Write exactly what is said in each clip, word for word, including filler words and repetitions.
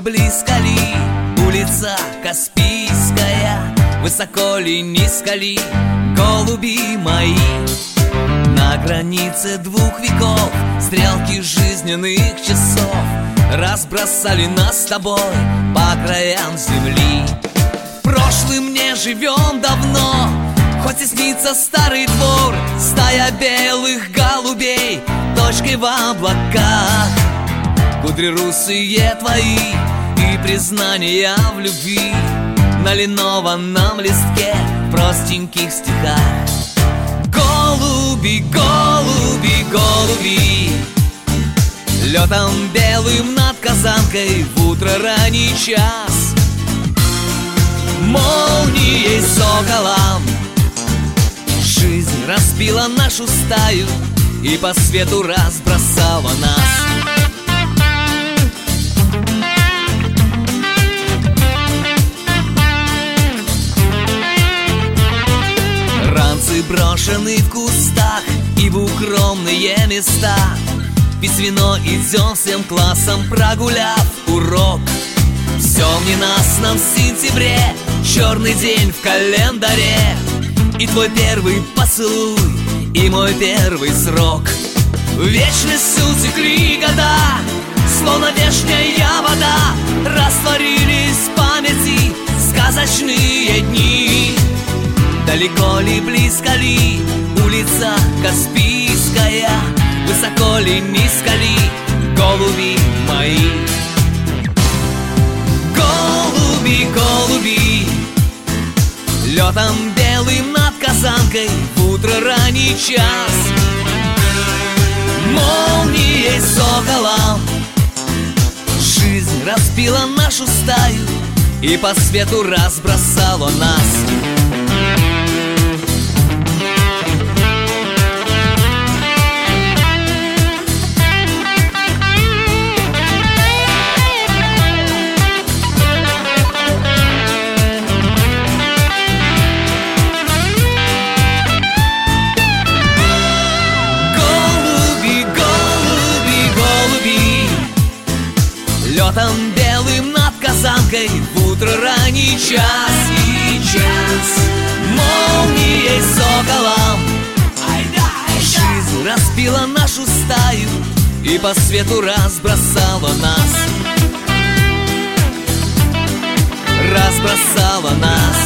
близко ли, улица Каспийская, высоко ли, низко ли, голуби мои. На границе двух веков стрелки жизненных часов разбросали нас с тобой по краям земли. Прошлым не живем давно, хоть и снится старый двор, стая белых голубей точкой в облаках. Кудри русые твои и признания в любви на линованном листке в простеньких стихах. Голуби, голуби, голуби, летом белым над Казанкой в утро ранний час, молнией соколом жизнь разбила нашу стаю и по свету разбросала нас. Ранцы брошены в кустах и в укромные места, пить вино идем всем классом, прогуляв урок. Все в ненастном сентябре, черный день в календаре, и твой первый поцелуй, и мой первый срок. В вечность утекли года, словно вешняя вода, растворились в памяти сказочные дни. Далеко ли, близко ли, улица Каспийская, высоко ли, низко ли, голуби мои. Голуби, голуби, летом белым над Казанкой в утро ранний час, молнией соколом жизнь разбила нашу стаю и по свету разбросала нас. Летом белым над Казанкой в утро ранний час, и час молнией соколом жизнь разбила нашу стаю и по свету разбросала нас. Разбросала нас,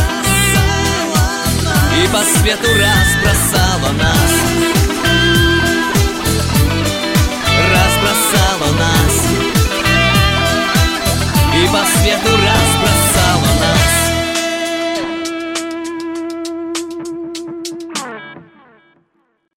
и по свету разбросала нас. Разбросала нас, и по свету разбросала.